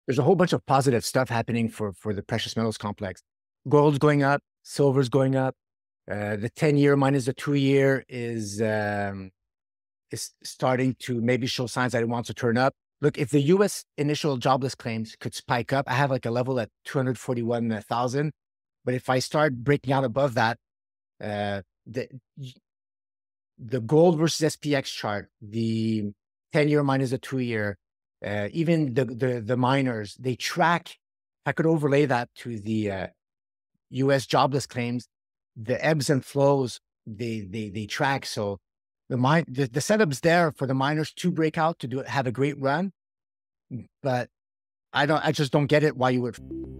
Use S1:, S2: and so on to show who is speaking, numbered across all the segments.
S1: there's a whole bunch of positive stuff happening for the precious metals complex. Gold's going up, silver's going up. The 10-year minus the 2-year is starting to maybe show signs that it wants to turn up. Look, if the U.S. initial jobless claims could spike up, I have like a level at 241,000. But if I start breaking out above that, uh, the the gold versus SPX chart, the 10-year minus the 2-year, even the miners, they track. I could overlay that to the U.S. jobless claims, the ebbs and flows they track. So the setup's there for the miners to break out to have a great run, but I just don't get it why you would.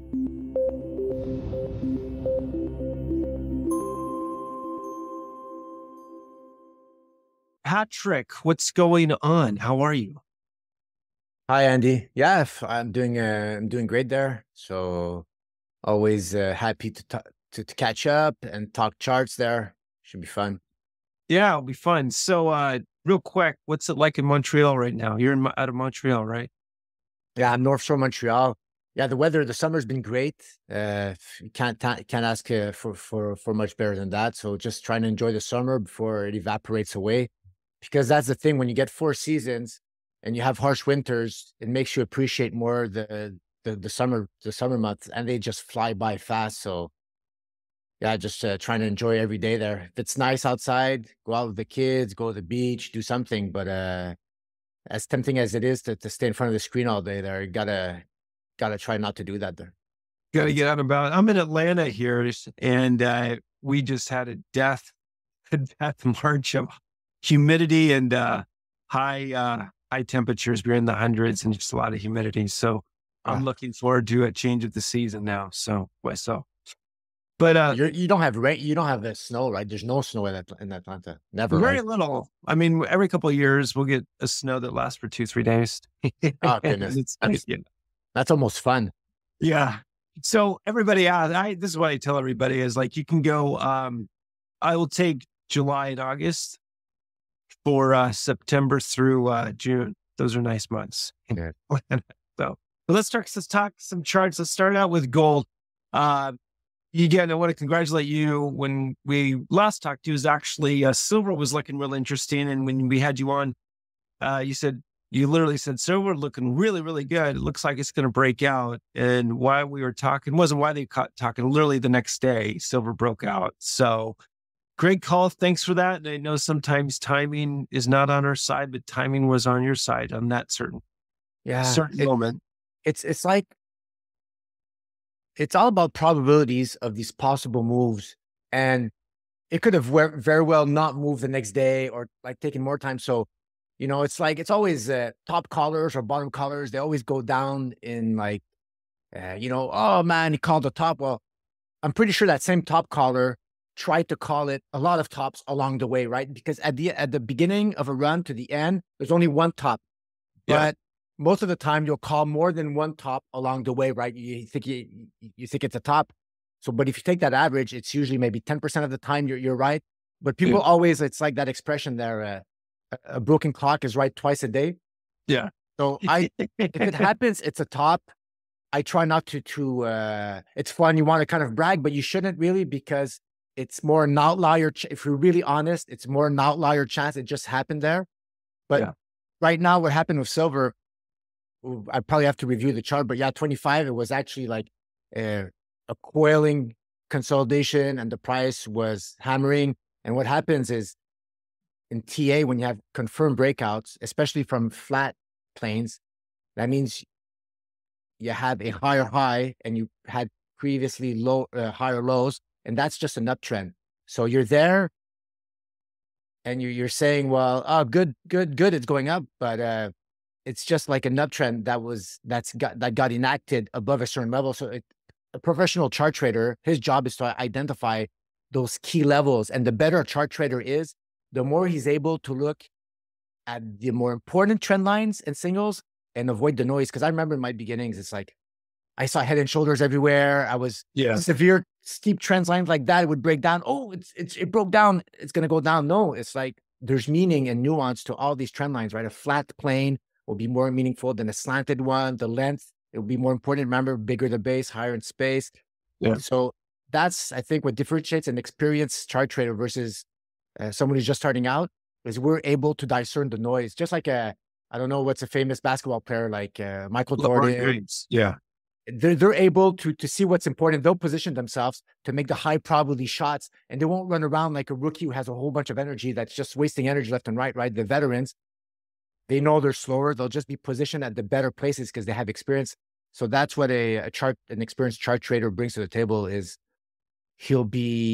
S2: Patrick, what's going on? How are you?
S1: Hi, Andy. Yeah, I'm doing great there. So always happy to catch up and talk charts there. Should be fun.
S2: Yeah, it'll be fun. So, real quick, what's it like in Montreal right now? You're out of Montreal, right?
S1: Yeah, I'm North Shore Montreal. Yeah, the summer's been great. You can't ask for much better than that. So just trying to enjoy the summer before it evaporates away, because that's the thing. When you get 4 seasons and you have harsh winters, it makes you appreciate more the summer months, and they just fly by fast. So yeah, just trying to enjoy every day there. If it's nice outside, go out with the kids, go to the beach, do something. But as tempting as it is to stay in front of the screen all day there, you gotta try not to do that there.
S2: Got to get out and about. I'm in Atlanta here, and we just had a death march of humidity and high temperatures. We're in the hundreds and just a lot of humidity. So I'm
S1: Yeah.
S2: looking forward to a change of the season now. But
S1: You don't have rain, you don't have the snow, right? There's no snow in Atlanta. Never,
S2: very
S1: right?
S2: little. I mean, every couple of years we'll get a snow that lasts for 2, 3 days.
S1: Oh
S2: And
S1: goodness.
S2: it's
S1: That's
S2: yeah.
S1: that's almost fun.
S2: Yeah. So everybody, this is what I tell everybody is like, you can go, I will take July and August for September through June. Those are nice months.
S1: Yeah.
S2: So let's talk some charts. Let's start out with gold. Again, I want to congratulate you. When we last talked to you, is actually silver was looking real interesting. And when we had you on, you literally said silver looking really, really good. It looks like it's going to break out. And why we were talking wasn't why they caught talking. Literally the next day, silver broke out. So great call. Thanks for that. And I know sometimes timing is not on our side, but timing was on your side on that certain
S1: Yeah.
S2: moment.
S1: It's like it's all about probabilities of these possible moves, and it could have very well not moved the next day or like taking more time. So, it's like it's always top callers or bottom callers. They always go down in like, oh man, he called the top. Well, I'm pretty sure that same top caller tried to call it a lot of tops along the way, right? Because at the beginning of a run to the end, there's only one top.
S2: Yeah.
S1: But most of the time, you'll call more than one top along the way, right? You think it's a top. So, but if you take that average, it's usually maybe 10% of the time you're right. But
S2: Yeah.
S1: people always, it's like that expression there, a broken clock is right twice a day.
S2: Yeah.
S1: So if it happens, it's a top. I try not to it's fun. You want to kind of brag, but you shouldn't really, because it's more an outlier. If you're really honest, it's more an outlier chance it just happened there. But
S2: Yeah.
S1: right now, what happened with silver, I probably have to review the chart, but yeah, 25, it was actually like a coiling consolidation and the price was hammering. And what happens is in TA, when you have confirmed breakouts, especially from flat planes, that means you have a higher high and you had previously higher lows, and that's just an uptrend. So you're there and you're saying, well, oh, good, it's going up, but it's just like an uptrend that got enacted above a certain level. So a professional chart trader, his job is to identify those key levels, and the better a chart trader is, the more he's able to look at the more important trend lines and signals and avoid the noise. Because I remember in my beginnings, it's like I saw head and shoulders everywhere. I was severe steep trend lines like that. It would break down. Oh, it broke down. It's going to go down. No, it's like there's meaning and nuance to all these trend lines, right? A flat plane will be more meaningful than a slanted one. The length It'll be more important. Remember, bigger the base, higher in space.
S2: Yeah.
S1: So that's, I think, what differentiates an experienced chart trader versus someone who's just starting out is we're able to discern the noise. Just like I don't know what's a famous basketball player like Michael
S2: LeBron
S1: Jordan.
S2: James. Yeah.
S1: They're able to see what's important. They'll position themselves to make the high probability shots, and they won't run around like a rookie who has a whole bunch of energy that's just wasting energy left and right. Right, the veterans, they know they're slower. They'll just be positioned at the better places because they have experience. So that's what an experienced chart trader brings to the table is he'll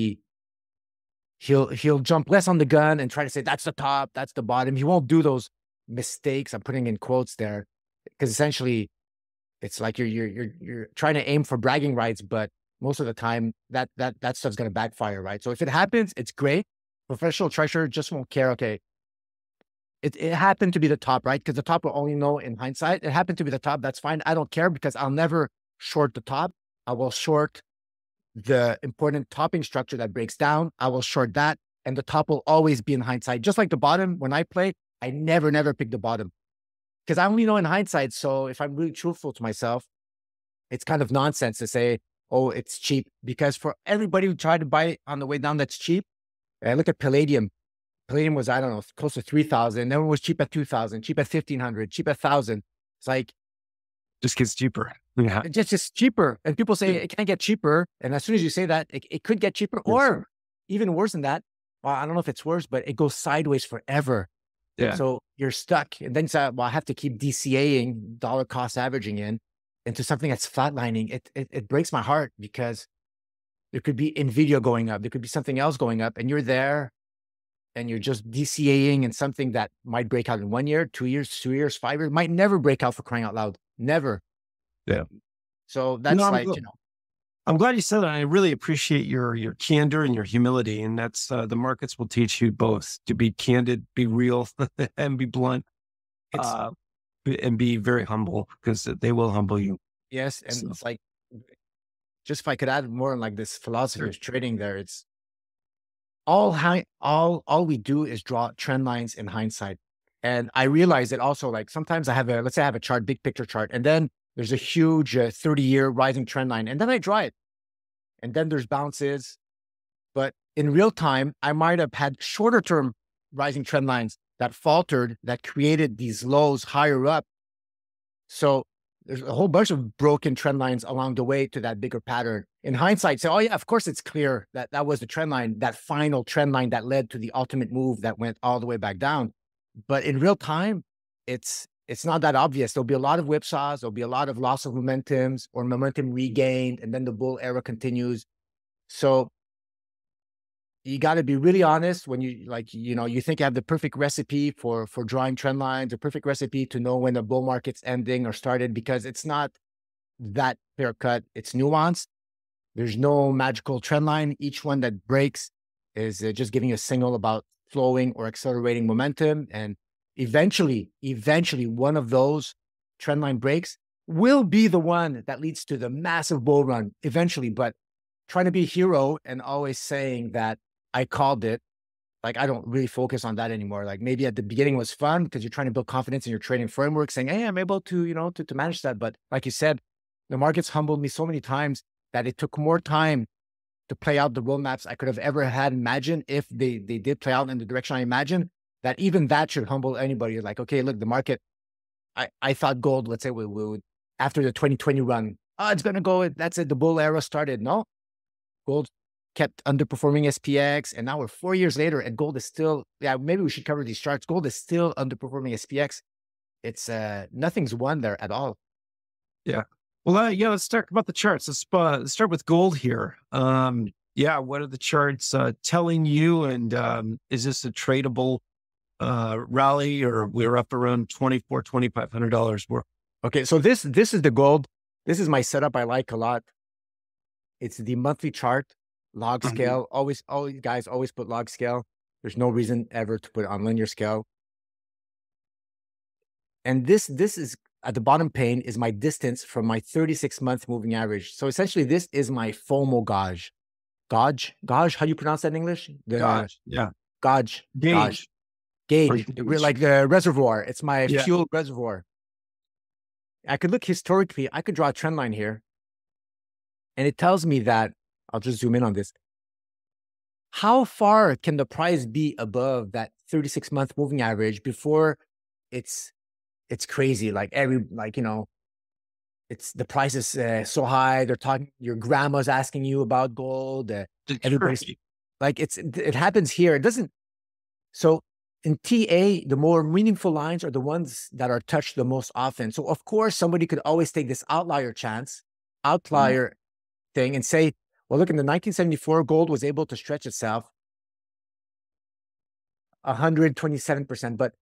S1: jump less on the gun and try to say that's the top, that's the bottom. He won't do those mistakes. I'm putting in quotes there because essentially it's like you're trying to aim for bragging rights, but most of the time that stuff's going to backfire, right? So if it happens, it's great. Professional treasurer just won't care. Okay, it happened to be the top, right? Because the top will only know in hindsight. It happened to be the top. That's fine. I don't care because I'll never short the top. I will short the important topping structure that breaks down. I will short that, and the top will always be in hindsight. Just like the bottom, when I play, I never pick the bottom because I only know in hindsight. So if I'm really truthful to myself, it's kind of nonsense to say, oh, it's cheap. Because for everybody who tried to buy it on the way down, that's cheap. Look at Palladium. Palladium was, I don't know, close to 3,000. Then it was cheap at 2,000, cheap at 1,500, cheap at 1,000. It's like,
S2: just gets cheaper. Yeah.
S1: It's just cheaper. And people say it can't get cheaper. And as soon as you say that, it could get cheaper or even worse than that. Well, I don't know if it's worse, but it goes sideways forever.
S2: Yeah.
S1: So you're stuck. And then you say, well, I have to keep DCAing, dollar cost averaging into something that's flatlining. It breaks my heart because there could be NVIDIA going up. There could be something else going up and you're there and you're just DCAing in something that might break out in 1 year, 2 years, 2 years, 5 years, might never break out for crying out loud. Never.
S2: Yeah.
S1: So that's
S2: I'm glad you said that. I really appreciate your candor and your humility. And that's the markets will teach you both to be candid, be real, and be blunt, and be very humble because they will humble you.
S1: Yes. And it's like, just if I could add more on like this philosophy of trading there, it's all we do is draw trend lines in hindsight. And I realize that also like sometimes let's say I have a chart, big picture chart, and then there's a huge 30-year rising trend line. And then I draw it. And then there's bounces. But in real time, I might have had shorter term rising trend lines that faltered, that created these lows higher up. So there's a whole bunch of broken trend lines along the way to that bigger pattern. In hindsight, say, oh yeah, of course it's clear that that was the trend line, that final trend line that led to the ultimate move that went all the way back down. But in real time, it's not that obvious. There'll be a lot of whipsaws. There'll be a lot of loss of momentums or momentum regained, and then the bull era continues. So you got to be really honest when you think you have the perfect recipe for drawing trend lines, a perfect recipe to know when the bull market's ending or started, because it's not that clear cut. It's nuanced. There's no magical trend line. Each one that breaks is just giving a signal about flowing or accelerating momentum. And eventually one of those trend line breaks will be the one that leads to the massive bull run eventually. But trying to be a hero and always saying that I called it, like, I don't really focus on that anymore. Like maybe at the beginning was fun because you're trying to build confidence in your trading framework saying, hey, I'm able to, to manage that. But like you said, the market's humbled me so many times that it took more time to play out the roadmaps I could have ever had imagined if they did play out in the direction I imagined. That even that should humble anybody. Like, okay, look, the market, I thought gold, let's say we would, after the 2020 run, it's going to go, that's it, the bull era started. No, gold kept underperforming SPX. And now we're 4 years later and gold is still, maybe we should cover these charts. Gold is still underperforming SPX. It's nothing's won there at all.
S2: Yeah. Well, let's talk about the charts. Let's start with gold here. What are the charts telling you? And is this a tradable rally, or we're up around $2,400-$2,500 more?
S1: Okay, so this is the gold. This is my setup I like a lot. It's the monthly chart, log scale. Always put log scale. There's no reason ever to put it on linear scale. And this is at the bottom pane is my distance from my 36-month moving average. So essentially, this is my FOMO gauge. Gauge? How do you pronounce that in English?
S2: Gauge, yeah.
S1: Gauge.
S2: Gauge.
S1: Like the reservoir. It's my fuel reservoir. I could look historically, I could draw a trend line here. And it tells me that, I'll just zoom in on this. How far can the price be above that 36-month moving average before it's crazy? Like it's the price is so high. They're talking, your grandma's asking you about gold. Everybody's like, it happens here. It doesn't. So in TA, the more meaningful lines are the ones that are touched the most often. So of course, somebody could always take this outlier thing and say, well, look, in the 1974, gold was able to stretch itself 127%. But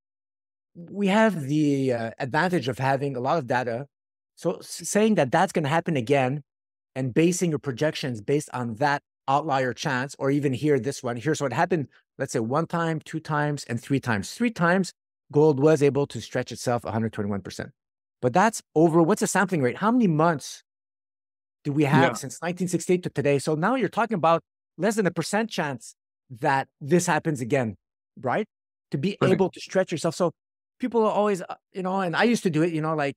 S1: we have the advantage of having a lot of data. So saying that that's going to happen again and basing your projections based on that outlier chance, or even here, this one here. So it happened, let's say 1 time, 2 times, and 3 times. 3 times, gold was able to stretch itself 121%. But that's over, what's the sampling rate? How many months do we have since 1968 to today? So now you're talking about less than 1% chance that this happens again, right? To be able to stretch yourself. So people are always, and I used to do it, like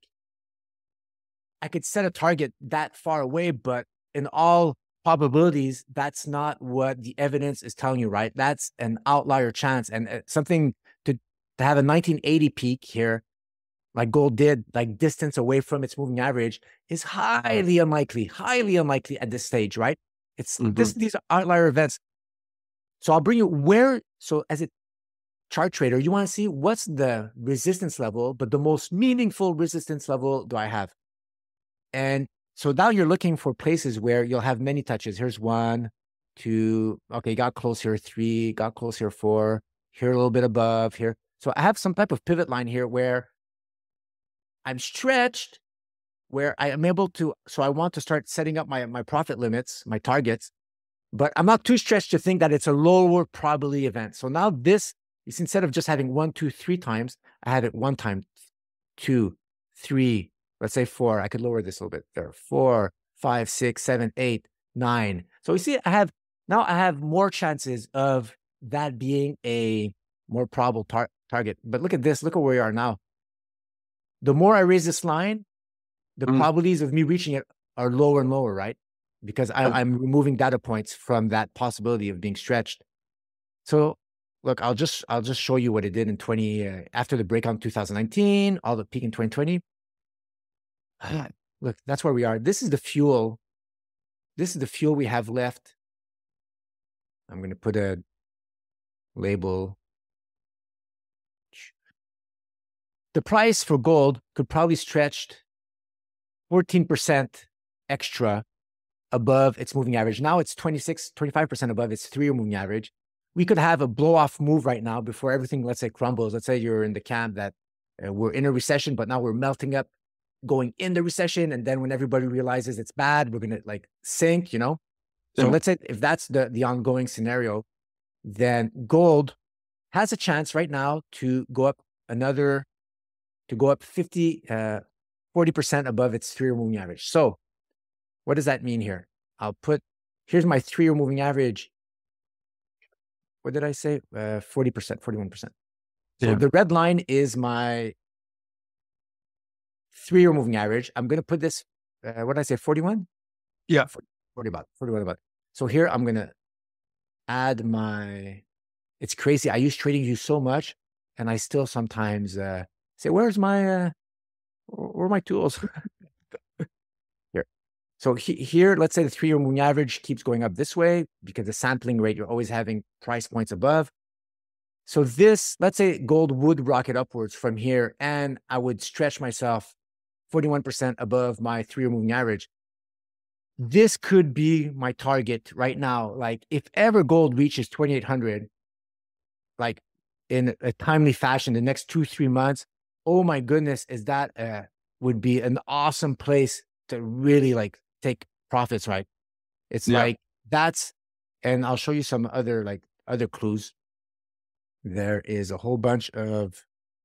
S1: I could set a target that far away, but in all probabilities, that's not what the evidence is telling you, right? That's an outlier chance. And something to have a 1980 peak here, like gold did, like distance away from its moving average, is highly unlikely at this stage, right? These are outlier events. So I'll bring you so as a chart trader, you want to see what's the resistance level, but the most meaningful resistance level do I have? And so now you're looking for places where you'll have many touches. Here's 1, 2, okay, got close here, 3, got close here, 4, here a little bit above here. So I have some type of pivot line here where I'm stretched, where I am able to, so I want to start setting up my profit limits, my targets, but I'm not too stretched to think that it's a lower probability event. So now this is, instead of just having 1, 2, 3 times, I have it 1 time, 2, 3, let's say 4. I could lower this a little bit there. 4, 5, 6, 7, 8, 9. So you see, I have more chances of that being a more probable target. But look at this. Look at where we are now. The more I raise this line, the probabilities of me reaching it are lower and lower, right? Because I'm removing data points from that possibility of being stretched. So look, I'll just show you what it did in after the breakout in 2019, all the peak in 2020. Look, that's where we are. This is the fuel. This is the fuel we have left. I'm going to put a label. The price for gold could probably stretch 14% extra above its moving average. Now it's 25% above its 3-year moving average. We could have a blow-off move right now before everything, let's say, crumbles. Let's say you're in the camp that we're in a recession, but now we're melting up, going in the recession. And then when everybody realizes it's bad, we're going to sink, So let's say if that's the ongoing scenario, then gold has a chance right now to go up 40% above its 3-year moving average. So what does that mean here? Here's my 3-year moving average. What did I say? 40%, 41%. So the red line is my 3-year moving average. I'm going to put this, what did I say? 41?
S2: Yeah.
S1: 41 about. So here I'm going to add it's crazy. I use TradingView so much, and I still sometimes say, where are my tools? Here. So here, let's say the 3-year moving average keeps going up this way because the sampling rate, you're always having price points above. So this, let's say gold would rocket upwards from here, and I would stretch myself 41% above my 3-year moving average. This could be my target right now. Like if ever gold reaches 2,800, like in a timely fashion, the next 2-3 months, oh my goodness, would be an awesome place to really take profits, right? It's and I'll show you some other clues. There is a whole bunch of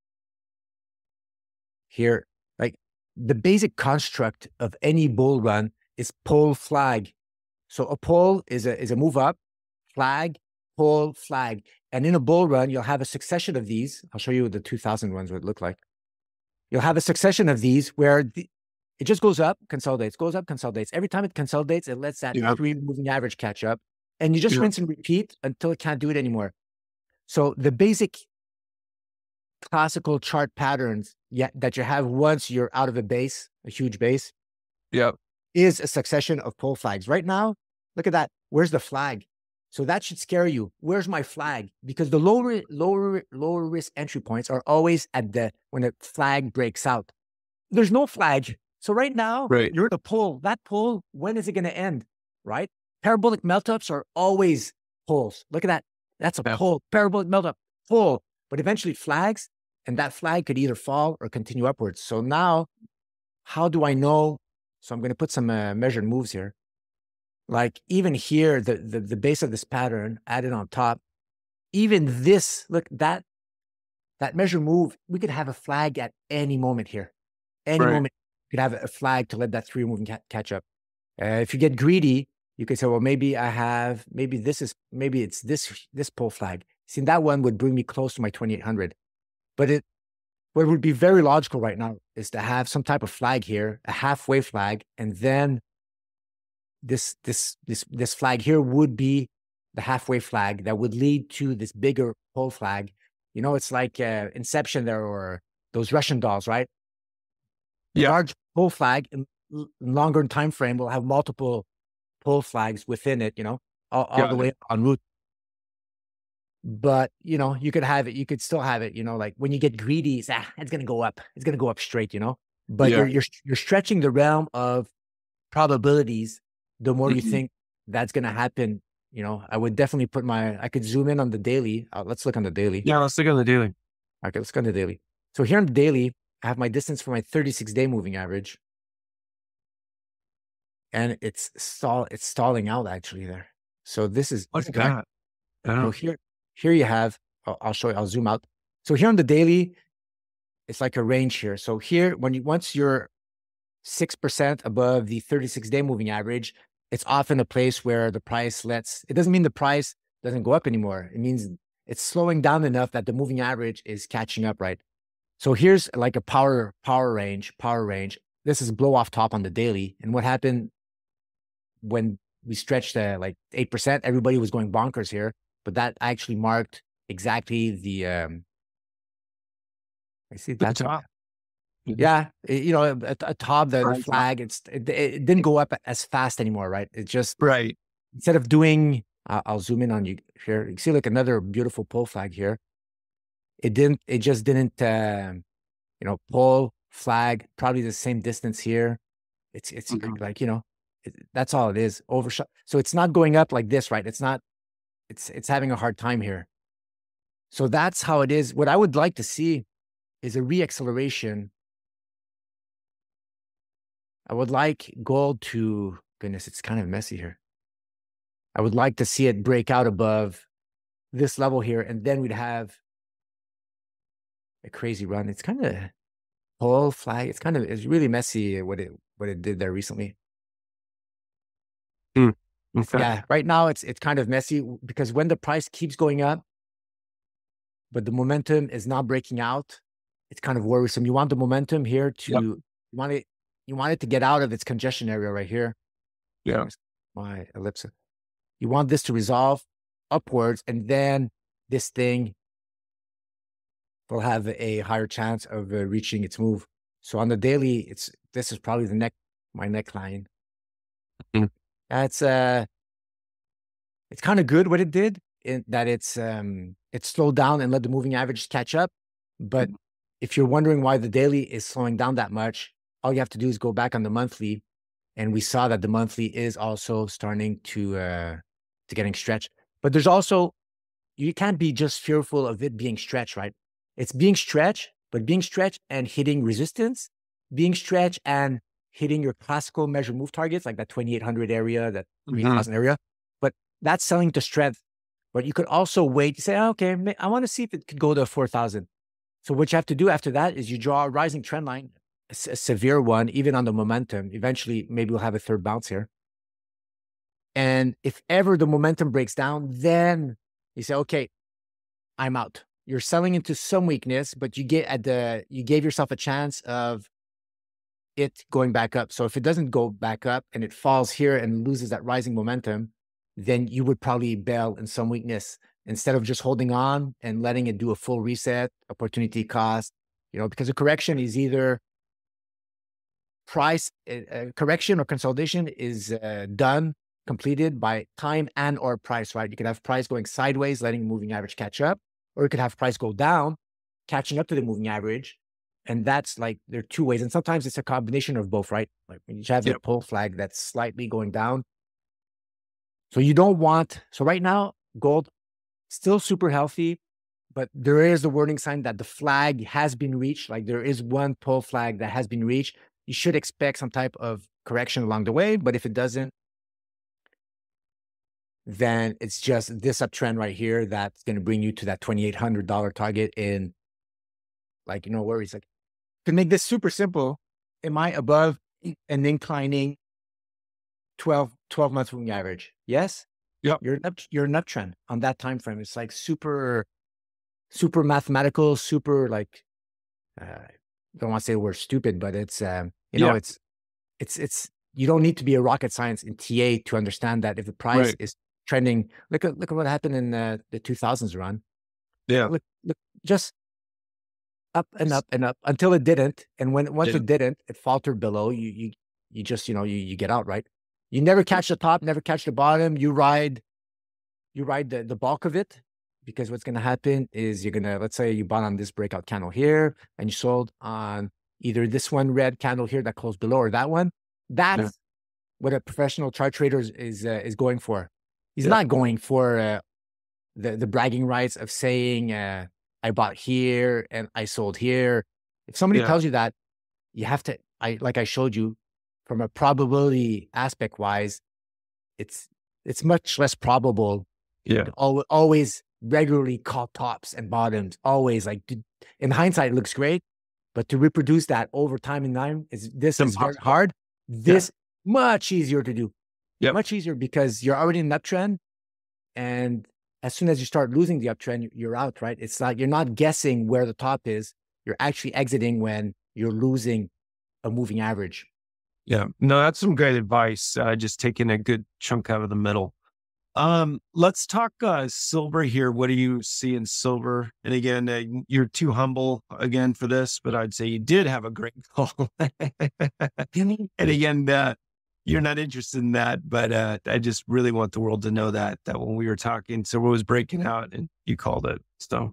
S1: here, the basic construct of any bull run is pull flag. So a pull is a move up, flag, pull, flag. And in a bull run, you'll have a succession of these. I'll show you what the 2000 ones would look like. you'll have a succession of these where it just goes up, consolidates, goes up, consolidates. Every time it consolidates, it lets that 3 moving average catch up, and you just rinse and repeat until it can't do it anymore. So the basic classical chart patterns that you have once you're out of a base, a huge base, is a succession of pull flags. Right now, look at that. Where's the flag? So that should scare you. Where's my flag? Because the lower risk entry points are always at when a flag breaks out. There's no flag. So right now, you're at a pull. That pull, when is it going to end? Right? Parabolic melt-ups are always pulls. Look at that. That's a pull. Parabolic melt-up, pull. But eventually flags, and that flag could either fall or continue upwards. So now, how do I know? So I'm going to put some measured moves here. Like even here, the base of this pattern added on top, even this, look, that measure move, we could have a flag at any moment here. Any moment, you could have a flag to let that 3 moving catch up. If you get greedy, you could say, well, maybe it's this pull flag. See, that one would bring me close to my 2,800. But what would be very logical right now is to have some type of flag here, a halfway flag, and then this flag here would be the halfway flag that would lead to this bigger pull flag. You know, it's like Inception there, or those Russian dolls, right? The large pull flag in longer time frame will have multiple pull flags within it, you know, all the way en route. But, you know, you could still have it, you know, like when you get greedy, it's going to go up. It's going to go up straight, you know, but you're stretching the realm of probabilities. The more you think that's going to happen, you know, I would definitely I could zoom in on the daily. Let's look on the daily.
S2: Yeah, let's look on the daily.
S1: Okay, let's go on the daily. So here on the daily, I have my distance for my 36-day moving average. And it's stalling out actually there. So this is,
S2: look at that.
S1: So here you have, I'll show you, I'll zoom out. So here on the daily, it's like a range here. So here, once you're 6% above the 36-day moving average, it's often a place where the price it doesn't mean the price doesn't go up anymore. It means it's slowing down enough that the moving average is catching up, right? So here's like a power range. This is blow off top on the daily. And what happened when we stretched like 8%, everybody was going bonkers here, but that actually marked exactly the, I see that's top. Yeah, you know, atop the flag, it didn't go up as fast anymore, right? It just instead of doing, I'll zoom in on you here. You can see like another beautiful pull flag here. It just didn't, you know, pull flag, probably the same distance here. It's like, you know, that's all it is, overshot. So it's not going up like this, right? It's having a hard time here. So that's how it is. What I would like to see is a reacceleration. I would like gold to, goodness, it's kind of messy here. I would like to see it break out above this level here, and then we'd have a crazy run. It's kind of pull flag. It's really messy what it did there recently.
S2: Okay.
S1: Yeah, right now it's kind of messy because when the price keeps going up, but the momentum is not breaking out, it's kind of worrisome. You want the momentum here to, you want it to get out of its congestion area right here.
S2: Yeah.
S1: My ellipse. You want this to resolve upwards, and then this thing will have a higher chance of reaching its move. So on the daily, this is probably my neckline. It's kind of good what it did, in that it slowed down and let the moving average catch up. But if you're wondering why the daily is slowing down that much, all you have to do is go back on the monthly, and we saw that the monthly is also starting to getting stretched. But there's also, you can't be just fearful of it being stretched, right? It's being stretched, but being stretched and hitting resistance, being stretched and hitting your classical measure move targets, like that 2,800 area, that 3,000 area. But that's selling to strength. But you could also wait to say, okay, I want to see if it could go to 4,000. So what you have to do after that is you draw a rising trend line, a severe one, even on the momentum. Eventually, maybe we'll have a third bounce here. And if ever the momentum breaks down, then you say, okay, I'm out. you're selling into some weakness, but you gave yourself a chance of it going back up. So if it doesn't go back up and it falls here and loses that rising momentum, then you would probably bail in some weakness instead of just holding on and letting it do a full reset, opportunity cost, because a correction is either price correction or consolidation is completed by time and or price, right? You could have price going sideways, letting moving average catch up, or you could have price go down, catching up to the moving average. And that's like, there are two ways. And sometimes it's a combination of both, right? Like when you have a pull flag that's slightly going down. So you don't want, so right now, gold still super healthy, but there is a warning sign that the flag has been reached. Like there is one pull flag that has been reached. You should expect some type of correction along the way. But if it doesn't, then it's just this uptrend right here that's going to bring you to that $2,800 target in, like, where it's like, to make this super simple, am I above an inclining 12 month moving average? Yes.
S2: Yep.
S1: You're an uptrend on that time frame. It's like super mathematical, super like, I don't want to say we're stupid, but it's, it's, you don't need to be a rocket science in TA to understand that if the price is trending, look at what happened in the 2000s run.
S2: Yeah.
S1: Look, just up and up and up until it didn't. And once it didn't, it faltered below. You just, you get out, right? You never catch the top, never catch the bottom. You ride the bulk of it, because what's going to happen is you're going to, let's say you bought on this breakout candle here and you sold on either this one red candle here that closed below or that one. That's what a professional chart trader is going for. He's not going for the bragging rights of saying, I bought here and I sold here. If somebody tells you that, you have to, like I showed you, from a probability aspect wise, it's much less probable. Always regularly call tops and bottoms. Always, like, in hindsight, it looks great, but to reproduce that over time in time is very hard. This much easier to do. Much easier, because you're already in that trend, and as soon as you start losing the uptrend, you're out, right? It's like you're not guessing where the top is. You're actually exiting when you're losing a moving average.
S2: Yeah, no, that's some great advice. Just taking a good chunk out of the middle. Let's talk silver here. What do you see in silver? And again, you're too humble again for this, but I'd say you did have a great call. And again, you're not interested in that, but I just really want the world to know that when we were talking, silver was breaking out and you called it. So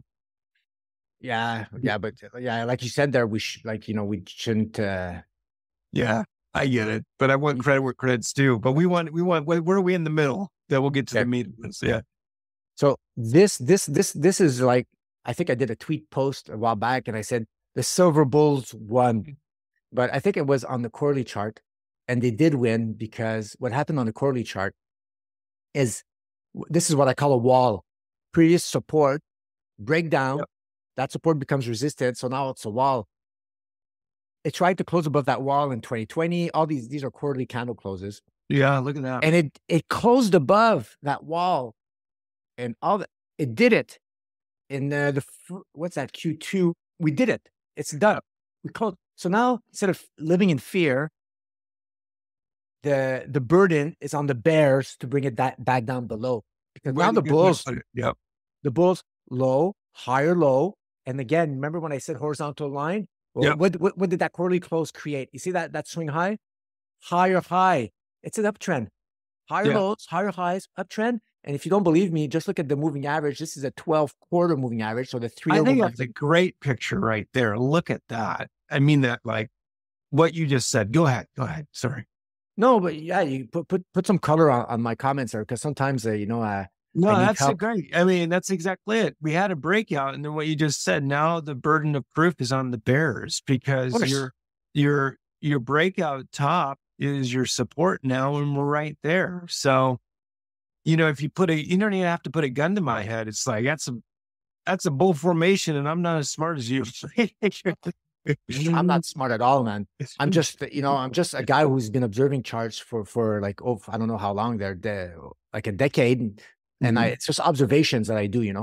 S1: but like you said there, we shouldn't.
S2: Yeah, I get it, but I want credit where credit's due. But we want. Where are we in the middle? That we'll get to the meat of this. Yeah.
S1: So this is like, I think I did a tweet post a while back, and I said the silver bulls won, but I think it was on the quarterly chart. And they did win, because what happened on the quarterly chart is, this is what I call a wall. Previous support, breakdown, that support becomes resistant. So now it's a wall. It tried to close above that wall in 2020. All these are quarterly candle closes.
S2: Yeah, look at that.
S1: And it closed above that wall, and it did it in what's that, Q2? We did it. It's done. We closed. So now, instead of living in fear, the burden is on the bears to bring it back down below. Because now the bulls low, higher low. And again, remember when I said horizontal line? Well, what did that quarterly close create? You see that swing high? Higher high. It's an uptrend. Higher lows, higher highs, uptrend. And if you don't believe me, just look at the moving average. This is a 12-quarter moving average. So the three.
S2: I think that's a great picture right there. Look at that. I mean that, like what you just said. Go ahead. Sorry.
S1: No, but yeah, you put some color on my comments there, because sometimes
S2: no, that's great. I mean, that's exactly it. We had a breakout, and then what you just said. Now the burden of proof is on the bears, because your breakout top is your support now, and we're right there. So, if you you don't even have to put a gun to my head. It's like that's a bull formation, and I'm not as smart as you.
S1: I'm not smart at all, man. I'm just a guy who's been observing charts for like, I don't know how long like a decade. And it's just observations that I do, like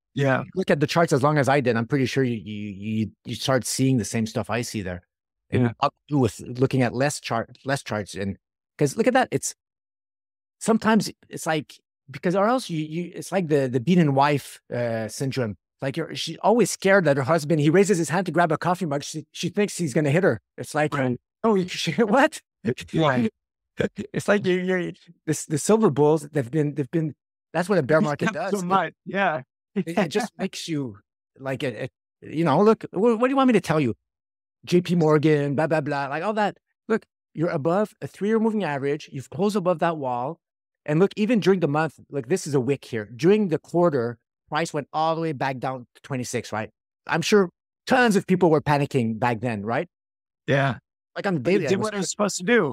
S2: Yeah.
S1: Look at the charts as long as I did. I'm pretty sure you start seeing the same stuff I see there.
S2: Yeah.
S1: I'll do with looking at less charts, and because look at that, it's sometimes it's like because or else it's like the beaten wife syndrome. Like she's always scared that her husband, he raises his hand to grab a coffee mug. She thinks he's going to hit her. It's like,
S2: Right.
S1: oh, what?
S2: Yeah.
S1: It's like the silver bulls. They've been. That's what a bear market does.
S2: So much. Yeah.
S1: It just makes you like it. Look, what do you want me to tell you? JP Morgan, blah, blah, blah, like all that. Look, you're above a 3-year moving average. You've closed above that wall. And look, even during the month, like this is a wick here. During the quarter, price went all the way back down to 26, right? I'm sure tons of people were panicking back then, right?
S2: Yeah.
S1: Like on the daily.
S2: It did what it was supposed to do.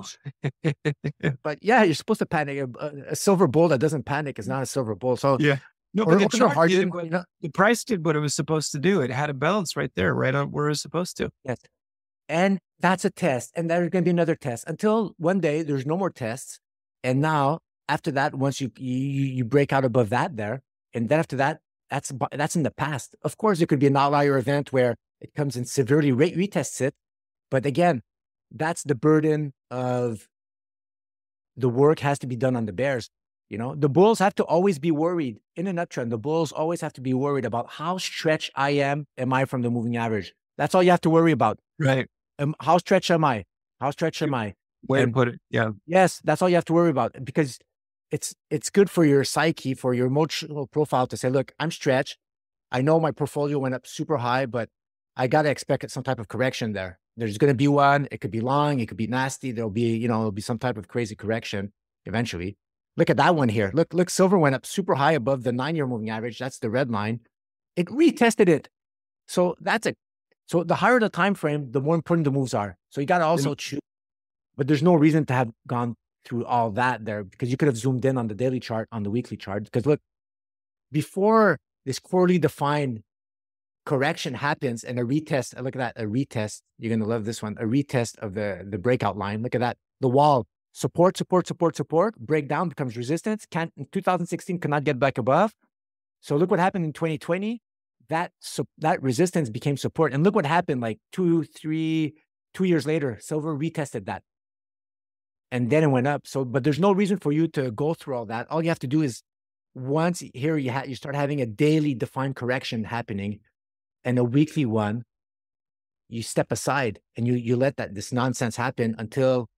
S1: But yeah, you're supposed to panic. A silver bull that doesn't panic is not a silver bull. So
S2: yeah. No, but the chart did
S1: what,
S2: the price did what it was supposed to do. It had a balance right there, right on where it was supposed to.
S1: Yes. And that's a test. And there's going to be another test until one day there's no more tests. And now after that, once you break out above that there, and then after that, that's in the past. Of course, it could be an outlier event where it comes and severely retests it. But again, that's the burden of the work has to be done on the bears. The bulls have to always be worried in an uptrend. The bulls always have to be worried about how stretched am I from the moving average. That's all you have to worry about.
S2: Right.
S1: How stretched am I? How stretched am I?
S2: Way to put it. Yeah.
S1: Yes, that's all you have to worry about because it's good for your psyche, for your emotional profile to say, look, I'm stretched. I know my portfolio went up super high, but I got to expect some type of correction there. There's going to be one. It could be long. It could be nasty. There'll be some type of crazy correction eventually. Look at that one here. Look, silver went up super high above the 9-year moving average. That's the red line. It retested it. So so the higher the time frame, the more important the moves are. So you got to also choose. But there's no reason to have gone through all that there because you could have zoomed in on the daily chart, on the weekly chart. Because look, before this poorly defined correction happens and a retest, look at that, a retest. You're going to love this one. A retest of the breakout line. Look at that. The wall, support, breakdown becomes resistance. In 2016 cannot get back above. So look what happened in 2020. That resistance became support. And look what happened like 2 years later, silver retested that. And then it went up. So, but there's no reason for you to go through all that. All you have to do is once here you start having a daily defined correction happening and a weekly one, you step aside and you let this nonsense happen until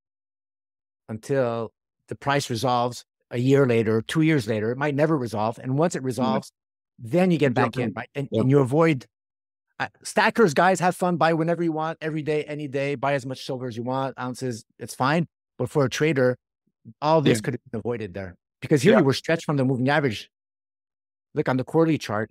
S1: the price resolves a year later, 2 years later. It might never resolve. And once it resolves, then you get back in, right? And you avoid stackers, guys, have fun, buy whenever you want, every day, any day, buy as much silver as you want, ounces, it's fine. But for a trader, all this could have been avoided there because here you were stretched from the moving average. Look on the quarterly chart.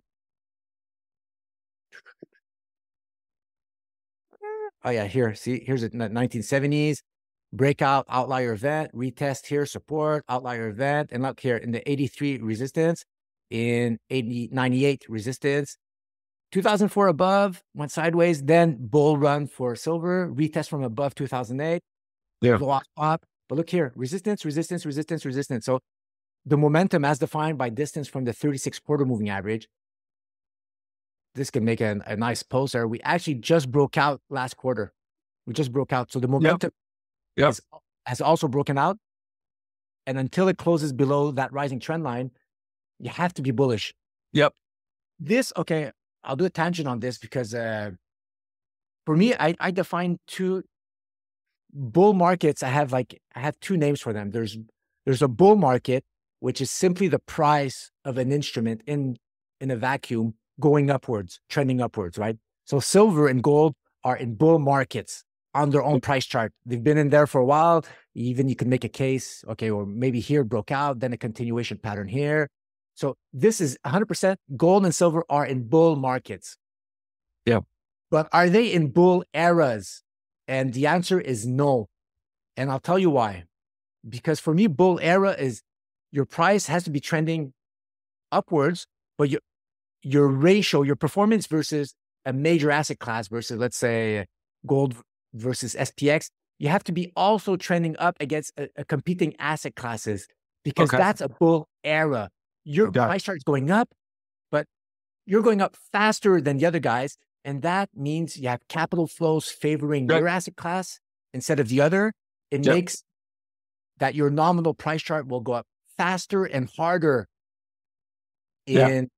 S1: Oh yeah, here, see, here's a 1970s breakout, outlier event, retest here, support, outlier event. And look here in the 83 resistance, in 98 resistance, 2004 above, went sideways, then bull run for silver, retest from above 2008, go up. But look here, resistance. So the momentum as defined by distance from the 36 quarter moving average, this can make a nice poster. We actually just broke out last quarter. We just broke out. So the momentum has also broken out. And until it closes below that rising trend line, you have to be bullish.
S2: Yep.
S1: Okay, I'll do a tangent on this because for me, I define two bull markets. I have two names for them. There's a bull market, which is simply the price of an instrument in a vacuum going upwards, trending upwards, right? So silver and gold are in bull markets on their own price chart. They've been in there for a while. Even you can make a case, okay, or maybe here broke out, then a continuation pattern here. So this is 100% gold and silver are in bull markets.
S2: Yeah.
S1: But are they in bull eras? And the answer is no. And I'll tell you why. Because for me, bull era is your price has to be trending upwards, but your ratio, your performance versus a major asset class versus, let's say, gold versus SPX, you have to be also trending up against a competing asset classes because that's a bull era. Your price chart is going up, but you're going up faster than the other guys. And that means you have capital flows favoring your asset class instead of the other. It makes that your nominal price chart will go up faster and harder in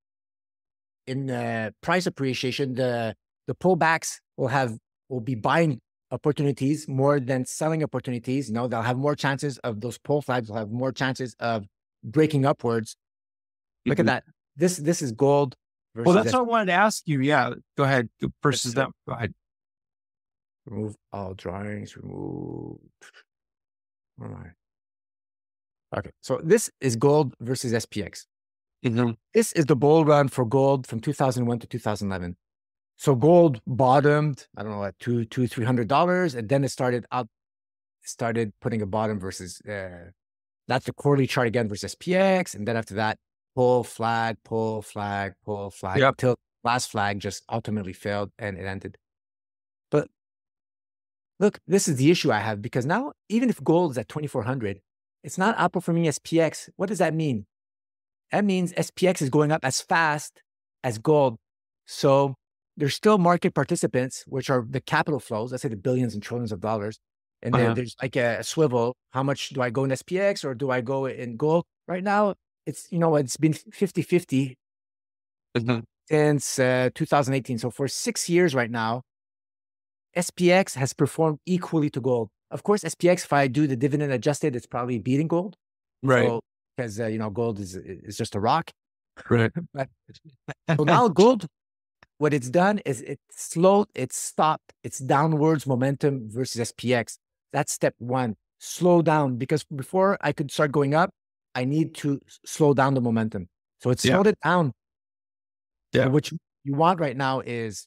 S1: price appreciation. The pullbacks will be buying opportunities more than selling opportunities. They'll have more chances of those pull flags. Will have more chances of breaking upwards. Look at that. This is gold versus.
S2: Well, that's what I wanted to ask you. Yeah, go ahead. Versus that. Go ahead.
S1: Remove all drawings. Remove. Where am I? Okay, so this is gold versus SPX. This is the bull run for gold from 2001 to 2011. So gold bottomed, I don't know, at $300, and then it started putting a bottom versus that's the quarterly chart again versus SPX, and then after that, pull flag, until last flag just ultimately failed and it ended. But look, this is the issue I have, because now even if gold is at 2,400, it's not outperforming SPX. What does that mean? That means SPX is going up as fast as gold. So there's still market participants, which are the capital flows, let's say the billions and trillions of dollars. And then there's like a swivel. How much do I go in SPX or do I go in gold? Right now, it's been 50-50 since 2018. So for 6 years right now, SPX has performed equally to gold. Of course, SPX, if I do the dividend adjusted, it's probably beating gold.
S2: Right.
S1: So, because, gold is just a rock.
S2: Right.
S1: So now gold, what it's done is it stopped its downwards momentum versus SPX. That's step one. Slow down, because before I could start going up, I need to slow down the momentum. So it slowed it down.
S2: Yeah.
S1: So what you want right now is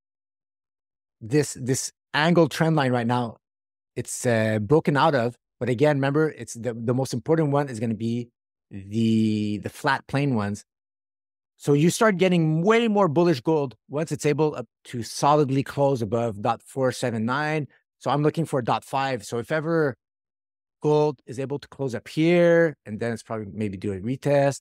S1: this angled trend line right now. It's broken out of, but again, remember, it's the most important one is going to be the flat plane ones. So you start getting way more bullish gold once it's able to solidly close above 0.479. So I'm looking for 0.5. So if ever gold is able to close up here, and then it's probably maybe do a retest,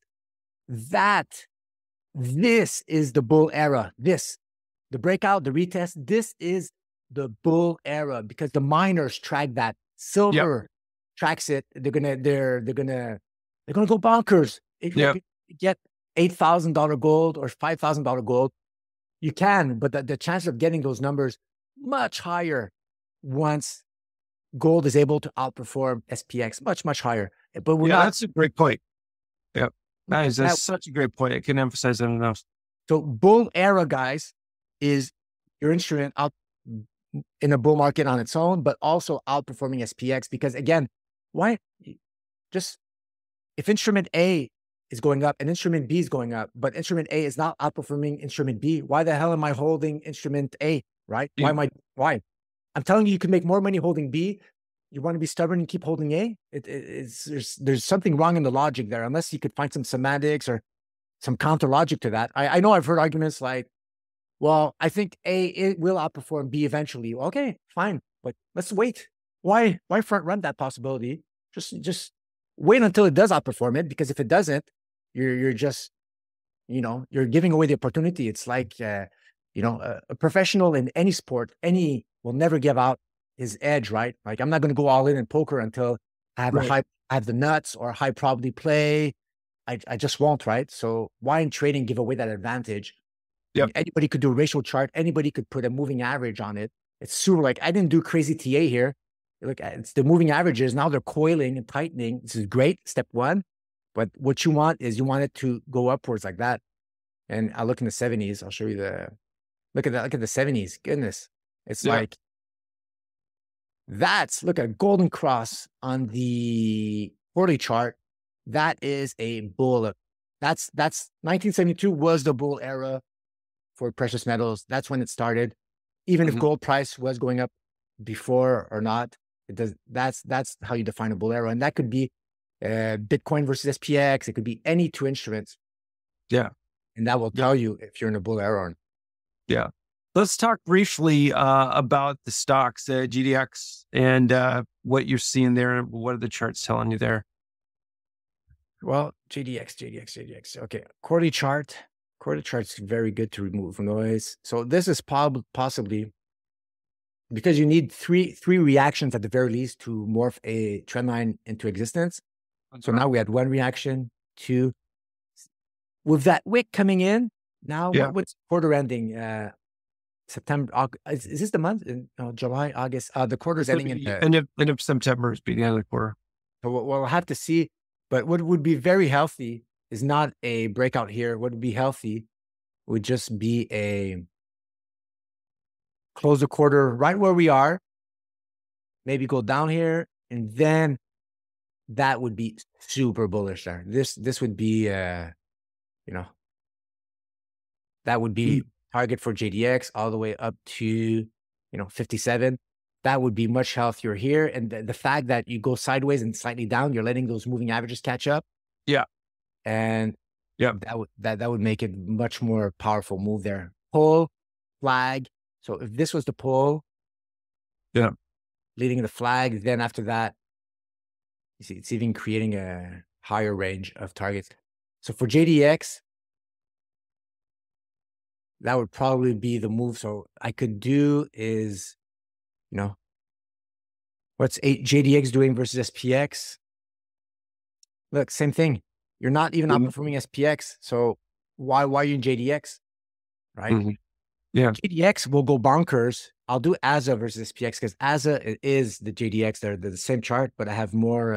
S1: this is the bull era. The breakout, the retest, this is the bull era, because the miners track that. Silver tracks it. They're gonna go bonkers. If you get $8,000 gold or $5,000 gold, you can, but the chance of getting those numbers much higher once gold is able to outperform SPX, much higher. But we're not.
S2: That's a great point. Yeah, that's such a great point. I can emphasize that enough.
S1: So bull era, guys, is your instrument out in a bull market on its own, but also outperforming SPX. Because again, if instrument A is going up and instrument B is going up, but instrument A is not outperforming instrument B, why the hell am I holding instrument A, right? Why? I'm telling you, you can make more money holding B. You want to be stubborn and keep holding A? There's something wrong in the logic there, unless you could find some semantics or some counter logic to that. I know I've heard arguments like, well, I think it will outperform B eventually. Okay, fine, but let's wait. Why front run that possibility? Just wait until it does outperform it, because if it doesn't, you're just, you're giving away the opportunity. It's like, a professional in any sport, will never give out his edge, right? Like, I'm not going to go all in poker until I have I have the nuts or a high probability play. I just won't, right? So why in trading give away that advantage? Yep. Anybody could do a ratio chart. Anybody could put a moving average on it. It's super, like, I didn't do crazy TA here. Look, it's the moving averages. Now they're coiling and tightening. This is great, step one. But what you want is you want it to go upwards like that. And I'll look in the 70s. I'll show you look at that. Look at the 70s. Goodness. It's like, look at golden cross on the quarterly chart. That is a bull. That's 1972 was the bull era for precious metals. That's when it started. Even if gold price was going up before or not, it does. That's how you define a bull era. And that could be Bitcoin versus SPX. It could be any two instruments. Yeah. And that will tell you if you're in a bull era or not.
S2: Yeah. Let's talk briefly about the stocks, GDX, and what you're seeing there. What are the charts telling you there?
S1: Well, GDX. Okay. Quarterly chart. quarter chart's very good to remove noise. So this is possibly because you need three reactions at the very least to morph a trend line into existence. So now we had one reaction, two. With that wick coming in, now what's quarter ending? September, August, is this the month? July, August. The quarter's ending in
S2: end of September is beginning of the quarter.
S1: So we'll have to see. But what would be very healthy is not a breakout here. What would be healthy would just be a close the quarter right where we are, maybe go down here, and then that would be super bullish there. This would be that would be target for JDX all the way up to 57. That would be much healthier here. And the fact that you go sideways and slightly down, you're letting those moving averages catch up.
S2: Yeah.
S1: And that would make it much more powerful move there. Pull, flag. So if this was the pull, leading the flag, then after that, you see, it's even creating a higher range of targets. So for JDX, that would probably be the move. So I could do is, what's JDX doing versus SPX? Look, same thing. You're not even outperforming SPX. So why are you in JDX? Right?
S2: Mm-hmm. Yeah.
S1: JDX will go bonkers. I'll do ASA versus SPX because ASA is the JDX. They're the same chart, but I have more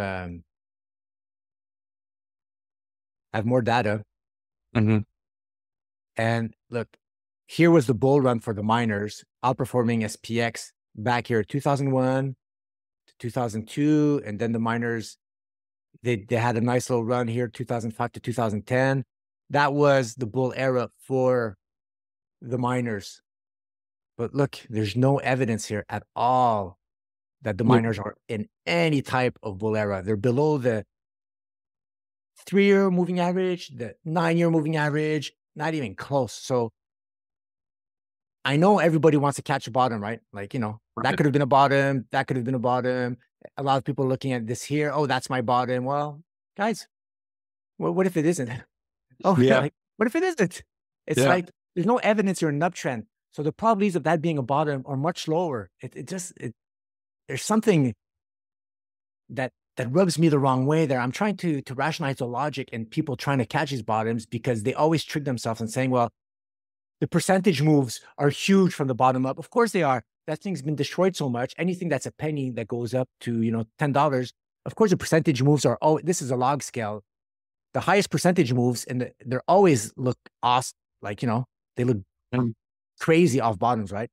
S1: data.
S2: Mm-hmm.
S1: And look, here was the bull run for the miners, outperforming SPX back here 2001 to 2002. And then the miners, they had a nice little run here, 2005 to 2010. That was the bull era for the miners. But look, there's no evidence here at all that the miners are in any type of bull era. They're below the 3-year moving average, the 9-year moving average, not even close. So I know everybody wants to catch a bottom, right? Like, that could have been a bottom. That could have been a bottom. A lot of people looking at this here. Oh, that's my bottom. Well, guys, what if it isn't? Oh, yeah. What if it isn't? It's like, there's no evidence you're in an uptrend. So the probabilities of that being a bottom are much lower. There's something that rubs me the wrong way there. I'm trying to rationalize the logic and people trying to catch these bottoms because they always trick themselves and saying, well, the percentage moves are huge from the bottom up. Of course they are. That thing's been destroyed so much. Anything that's a penny that goes up to, $10, of course the percentage moves are, this is a log scale. The highest percentage moves, and they're always look awesome. Like, they look crazy off bottoms, right?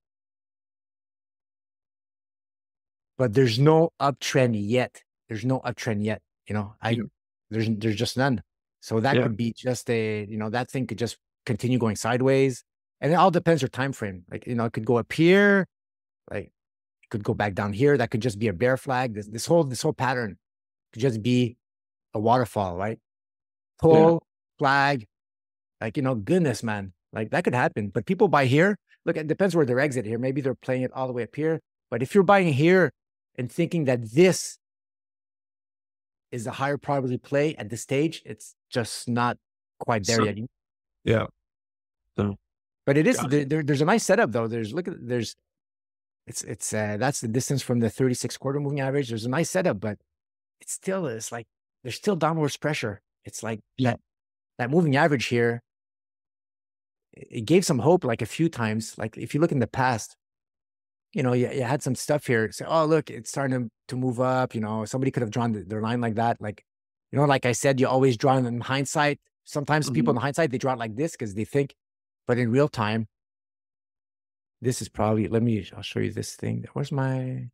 S1: But there's no uptrend yet. There's no uptrend yet. There's just none. So that could be just that thing could just continue going sideways. And it all depends your time frame. Like, it could go up here, like it could go back down here. That could just be a bear flag. This whole pattern could just be a waterfall, right? Pull, flag, like, goodness, man. Like that could happen. But people buy here. Look, it depends where their exit here. Maybe they're playing it all the way up here. But if you're buying here and thinking that this is a higher probability play at this stage, it's just not quite there yet.
S2: Yeah. So,
S1: but it is, there's a nice setup though. That's the distance from the 36 quarter moving average. There's a nice setup, but it still is like, there's still downwards pressure. It's like that moving average here, it gave some hope like a few times. Like if you look in the past, you had some stuff here. Say, oh, look, it's starting to move up. Somebody could have drawn their line like that. Like, like I said, you always draw it in hindsight. Sometimes people in hindsight, they draw it like this because they think, but in real time, this is probably, I'll show you this thing. Where's I'll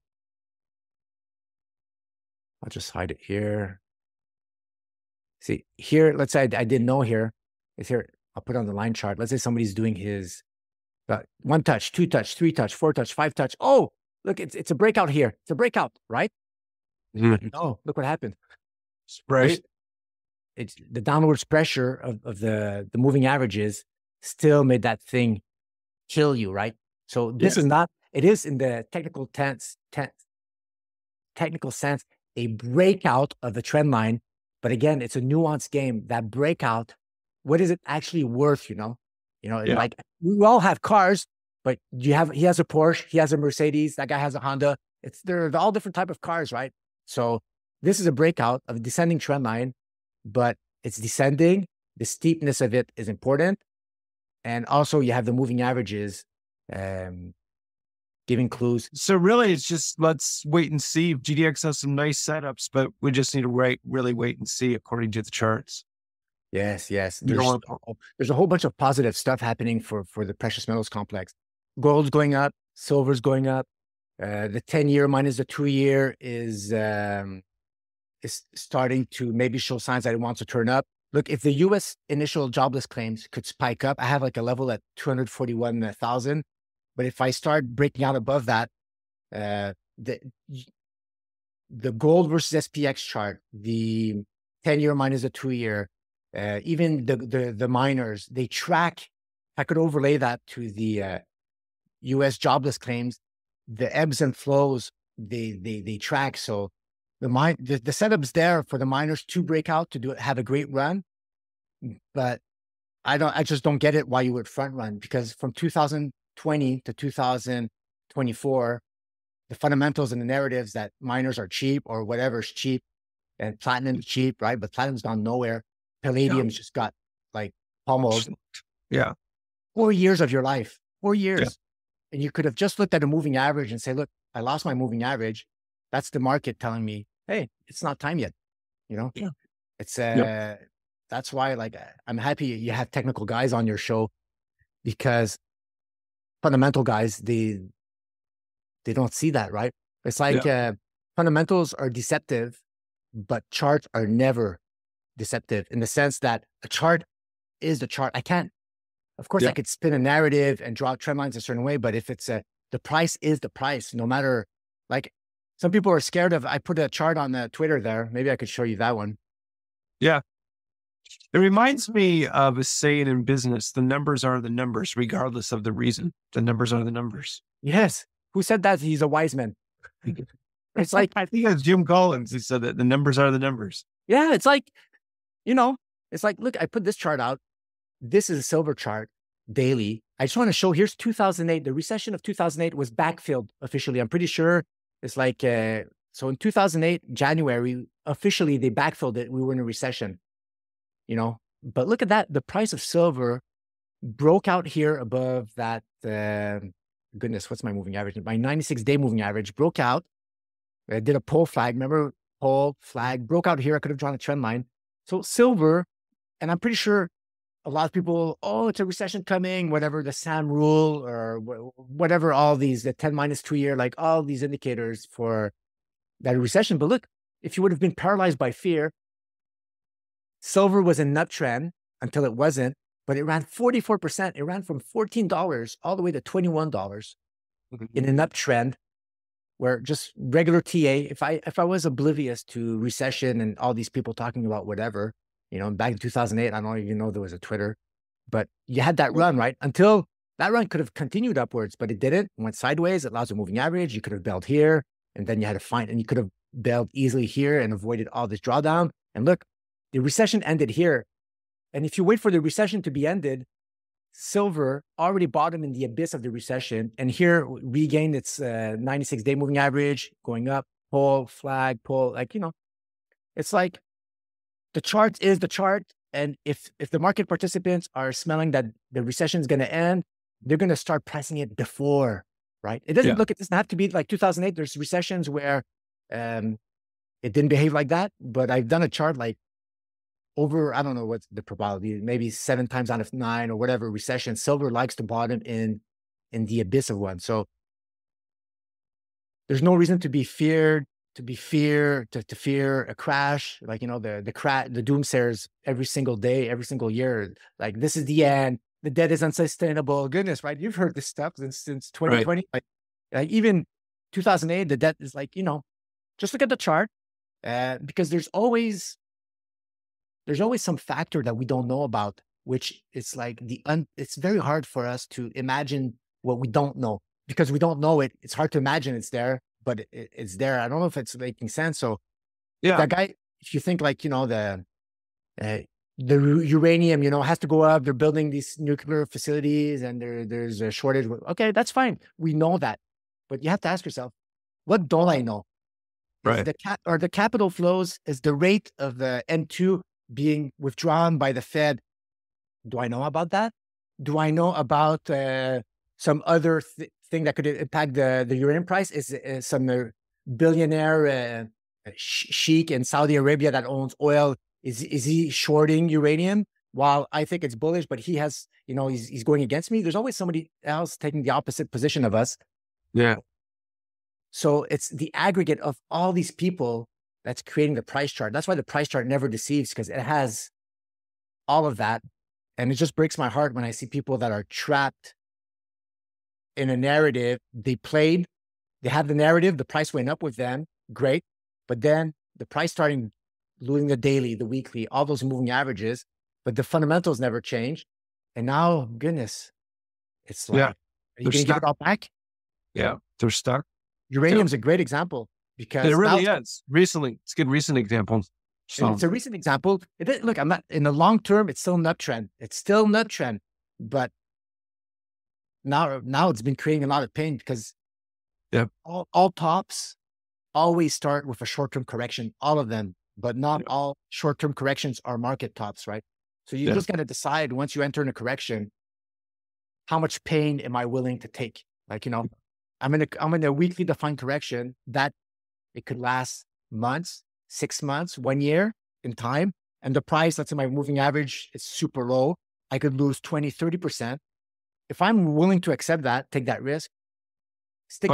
S1: just hide it here. See here, let's say I didn't know here. It's here. I'll put it on the line chart. Let's say somebody's doing his 1 touch, 2 touch, 3 touch, 4 touch, 5 touch. Oh, look, it's a breakout here. It's a breakout, right? No, look what happened.
S2: Right.
S1: It's the downwards pressure of the moving averages still made that thing kill you, right? So this is not, it is in the technical sense, a breakout of the trend line. But again, it's a nuanced game. That breakout, what is it actually worth,
S2: Yeah.
S1: Like we all have cars, but he has a Porsche, he has a Mercedes, that guy has a Honda. They're all different type of cars, right? So this is a breakout of a descending trend line, but it's descending. The steepness of it is important. And also you have the moving averages giving clues.
S2: So really, it's just let's wait and see. GDX has some nice setups, but we just need to really wait and see according to the charts.
S1: Yes.
S2: You don't want
S1: There's a whole bunch of positive stuff happening for the precious metals complex. Gold's going up, silver's going up. The 10-year minus the 2-year is starting to maybe show signs that it wants to turn up. Look, if the U.S. initial jobless claims could spike up, I have like a level at 241,000. But if I start breaking out above that, the gold versus SPX chart, the 10-year minus the 2-year, even the miners, they track. I could overlay that to the U.S. jobless claims, the ebbs and flows they track. So the setup's there for the miners to break out to have a great run, but I just don't get it why you would front run, because from 2020 to 2024, the fundamentals and the narratives that miners are cheap or whatever's cheap and platinum's cheap, right? But platinum's gone nowhere. Palladium's just got like pummeled.
S2: Yeah.
S1: 4 years of your life, 4 years.
S2: Yeah.
S1: And you could have just looked at a moving average and say, look, I lost my moving average. That's the market telling me, hey, it's not time yet.
S2: Yeah.
S1: It's that's why like I'm happy you have technical guys on your show, because fundamental guys, they don't see that, right? It's like fundamentals are deceptive, but charts are never deceptive, in the sense that a chart is the chart. Of course, I could spin a narrative and draw trend lines a certain way, but if it's the price is the price, no matter, like some people are scared of, I put a chart on the Twitter there. Maybe I could show you that one.
S2: Yeah. It reminds me of a saying in business: the numbers are the numbers, regardless of the reason. The numbers are the numbers.
S1: Yes. Who said that? He's a wise man. It's like,
S2: I think it's Jim Collins who said that the numbers are the numbers.
S1: Yeah. It's like, it's like, look, I put this chart out. This is a silver chart daily. I just want to show, here's 2008. The recession of 2008 was backfilled officially. I'm pretty sure it's like, so in 2008, January, officially they backfilled it. We were in a recession, but look at that. The price of silver broke out here above that. Goodness, what's my moving average? My 96-day moving average broke out. I did a pole flag. Remember, pole flag broke out here. I could have drawn a trend line. So silver, and I'm pretty sure a lot of people, it's a recession coming, whatever, the SAM rule or whatever, all these, the 10 minus 2-year, like all these indicators for that recession. But look, if you would have been paralyzed by fear, silver was in an uptrend until it wasn't, but it ran 44%. It ran from $14 all the way to $21 in an uptrend, where just regular TA, if I was oblivious to recession and all these people talking about whatever, back in 2008, I don't even know there was a Twitter, but you had that run, right? Until that run could have continued upwards, but it didn't. It went sideways. It allows a moving average. You could have bailed here, and then you had to find, and you could have bailed easily here and avoided all this drawdown. And look, the recession ended here. And if you wait for the recession to be ended, silver already bottomed in the abyss of the recession, and here regained its 96-day moving average, going up, pull, flag, pull, it's like the chart is the chart. And if the market participants are smelling that the recession is going to end, they're going to start pricing it before, right? It doesn't it doesn't have to be like 2008. There's recessions where it didn't behave like that, but I've done a chart like over, I don't know what's the probability, maybe 7 times out of 9 or whatever recession, silver likes to bottom in the abyss of one. So there's no reason to fear a crash. Like, the doomsayers every single day, every single year, like this is the end. The debt is unsustainable. Goodness, right? You've heard this stuff since 2020. Right. Like even 2008, the debt is like, just look at the chart, because there's always some factor that we don't know about, which is like it's very hard for us to imagine what we don't know, because we don't know it. It's hard to imagine it's there, but it's there. I don't know if it's making sense. So that guy, if you think like, the uranium, has to go up. They're building these nuclear facilities and there's a shortage. Okay, that's fine. We know that. But you have to ask yourself, what don't I know? Is
S2: Right.
S1: the capital flows, is the rate of the M2 being withdrawn by the Fed? Do I know about that? Do I know about some other thing that could impact the uranium price? Is some billionaire sheik in Saudi Arabia that owns oil? Is he shorting uranium? While I think it's bullish, but he has, he's going against me. There's always somebody else taking the opposite position of us.
S2: Yeah.
S1: So it's the aggregate of all these people that's creating the price chart. That's why the price chart never deceives, because it has all of that. And it just breaks my heart when I see people that are trapped in a narrative. They have the narrative, the price went up with them, great. But then the price starting losing the daily, the weekly, all those moving averages, but the fundamentals never change. And now, goodness, it's like, are you going to give it all back?
S2: Yeah, they're stuck.
S1: Uranium's a great example because
S2: it really is. Recently, it's a good recent example.
S1: So it's a recent example. Look, I'm not in the long term. It's still nut trend. But now it's been creating a lot of pain because all tops always start with a short-term correction. All of them, but not all short-term corrections are market tops, right? So you just got to decide once you enter in a correction, how much pain am I willing to take? Like, I'm in a weekly defined correction that it could last months, 6 months, 1 year in time. And the price, let's say my moving average is super low. I could lose 20, 30%. If I'm willing to accept that, take that risk, stick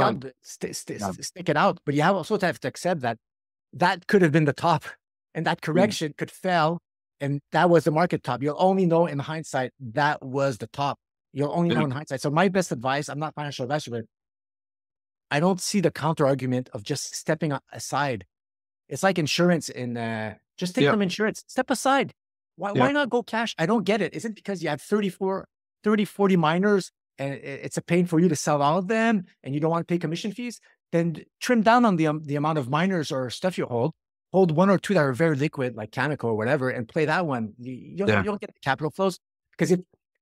S1: it out. But you also have to accept that could have been the top and that correction could fail. And that was the market top. You'll only know in hindsight, that was the top. You'll only know in hindsight. So my best advice, I'm not a financial advisor, but I don't see the counter argument of just stepping aside. It's like insurance just take some insurance, step aside. Why not go cash? I don't get it. Is it because you have 30, 40 miners and it's a pain for you to sell all of them and you don't want to pay commission fees? Then trim down on the amount of miners or stuff you hold. Hold one or two that are very liquid, like Cameco or whatever, and play that one. You'll get the capital flows. Because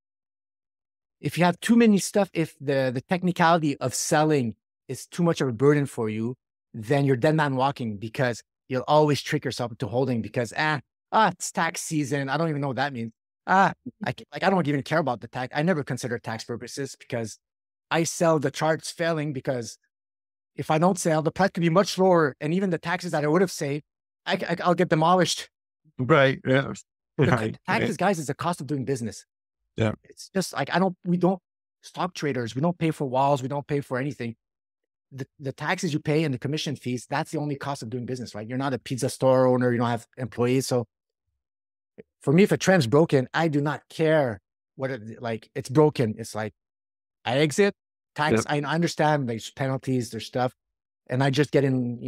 S1: if you have too many stuff, if the technicality of selling is too much of a burden for you, then you're dead man walking, because you'll always trick yourself into holding because, it's tax season. I don't even know what that means. I don't even care about the tax. I never consider tax purposes because I sell the charts failing, because if I don't sell, the price could be much lower. And even the taxes that I would have saved, I'll get demolished.
S2: Right. Yeah.
S1: Taxes, guys, is the cost of doing business.
S2: Yeah.
S1: It's just like, we don't stock traders. We don't pay for walls. We don't pay for anything. The taxes you pay and the commission fees, that's the only cost of doing business, right? You're not a pizza store owner. You don't have employees. So for me, if a trend's broken, I do not care it's broken. It's like I exit tax. I understand there's penalties, there's stuff. And I just get in,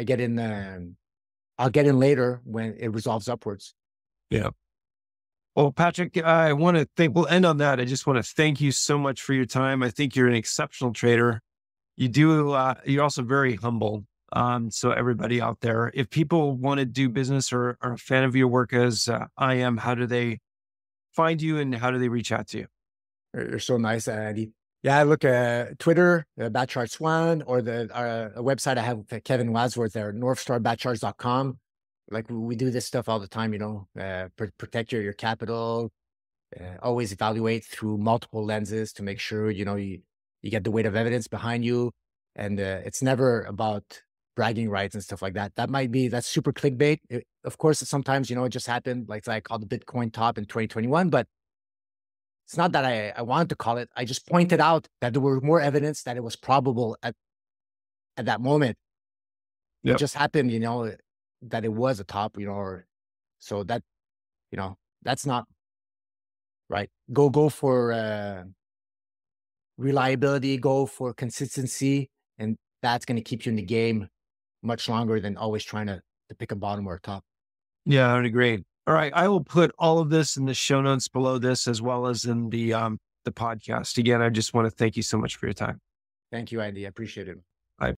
S1: I'll get in later when it resolves upwards.
S2: Yeah. Well, Patrick, I want to we'll end on that. I just want to thank you so much for your time. I think you're an exceptional trader. You're also very humble. So everybody out there, if people want to do business or are a fan of your work as I am, how do they find you and how do they reach out to you?
S1: You're so nice, Andy. Yeah, look, Twitter, BadCharts1, or the website I have with Kevin Wadsworth there, northstarbadcharts.com. Like we do this stuff all the time, protect your capital, always evaluate through multiple lenses to make sure, you get the weight of evidence behind you. And it's never about bragging rights and stuff like that. That's super clickbait. Of course, sometimes, it just happened. Like I called the Bitcoin top in 2021, but it's not that I wanted to call it. I just pointed out that there were more evidence that it was probable at that moment. It just happened, that it was a top, so that, that's not right. Go for reliability, go for consistency, and that's going to keep you in the game much longer than always trying to pick a bottom or a top.
S2: Yeah, I would agree. All right. I will put all of this in the show notes below this, as well as in the podcast. Again, I just want to thank you so much for your time.
S1: Thank you, Andy. I appreciate it.